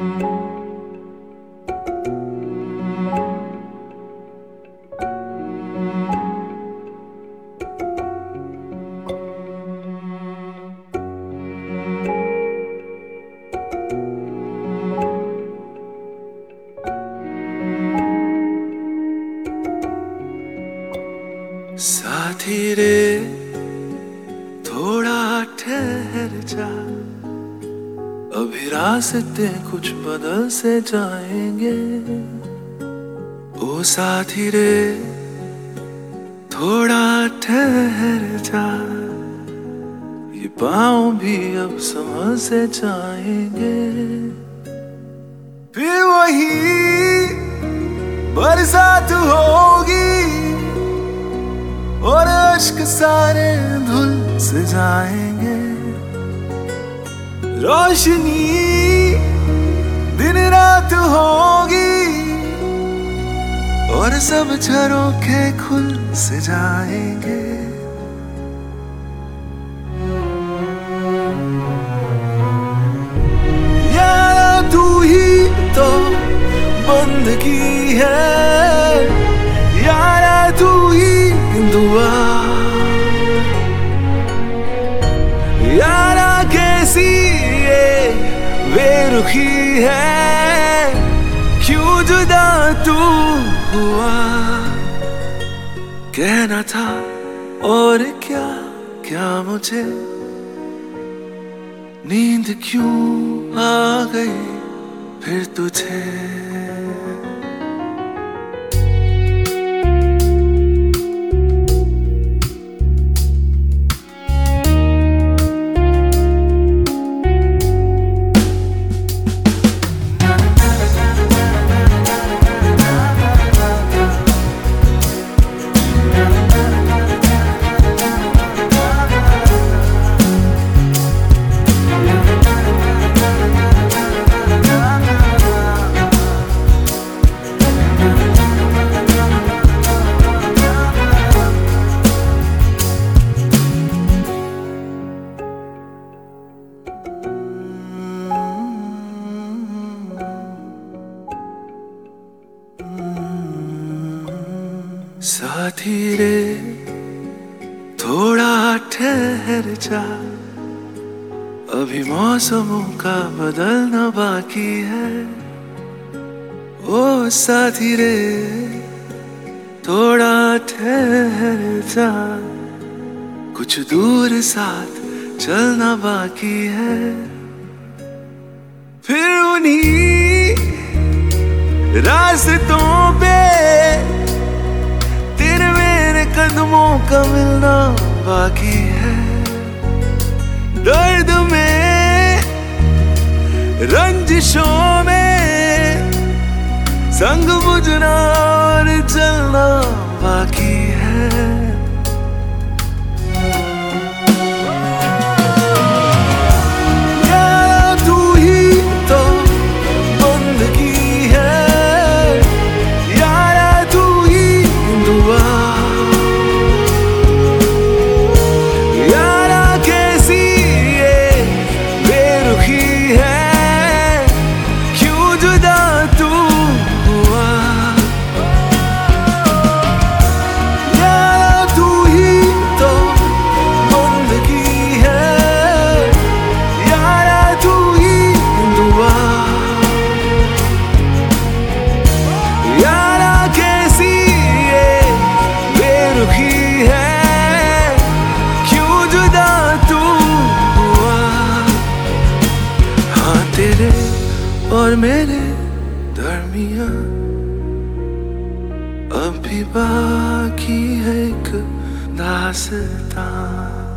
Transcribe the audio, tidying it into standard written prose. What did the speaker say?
साथी रे थोड़ा ठहर जा, अभी रास्ते कुछ बदल से जाएंगे। ओ साथी रे थोड़ा ठहर जा, ये पाँव भी अब समझ से जाएंगे। फिर वही बरसात होगी और अश्क सारे धुल से जाएंगे। रोशनी दिन रात होगी और सब झरोखे खुल से जाएंगे। यारा तू ही तो बंदगी है, यारा तू ही दुआ, यारा कैसी ये बेरुखी है, क्यों जुदा तू हुआ। कहना था और क्या क्या मुझे, नींद क्यों आ गई फिर तुझे। साथी रे थोड़ा ठहर जा, अभी मौसमों का बदलना बाकी है। ओ साथी रे थोड़ा ठहर जा, कुछ दूर साथ चलना बाकी है। फिर उन्हीं रास्तों पे कदमों का मिलना बाकी है। दर्द में रंजिशों में संग बुझना और जलना बाकी है। यारा तू ही तो बंदगी है, यारा तू ही दुआ, और मेरे दरमिया अभी बाकी है एक दास्तां।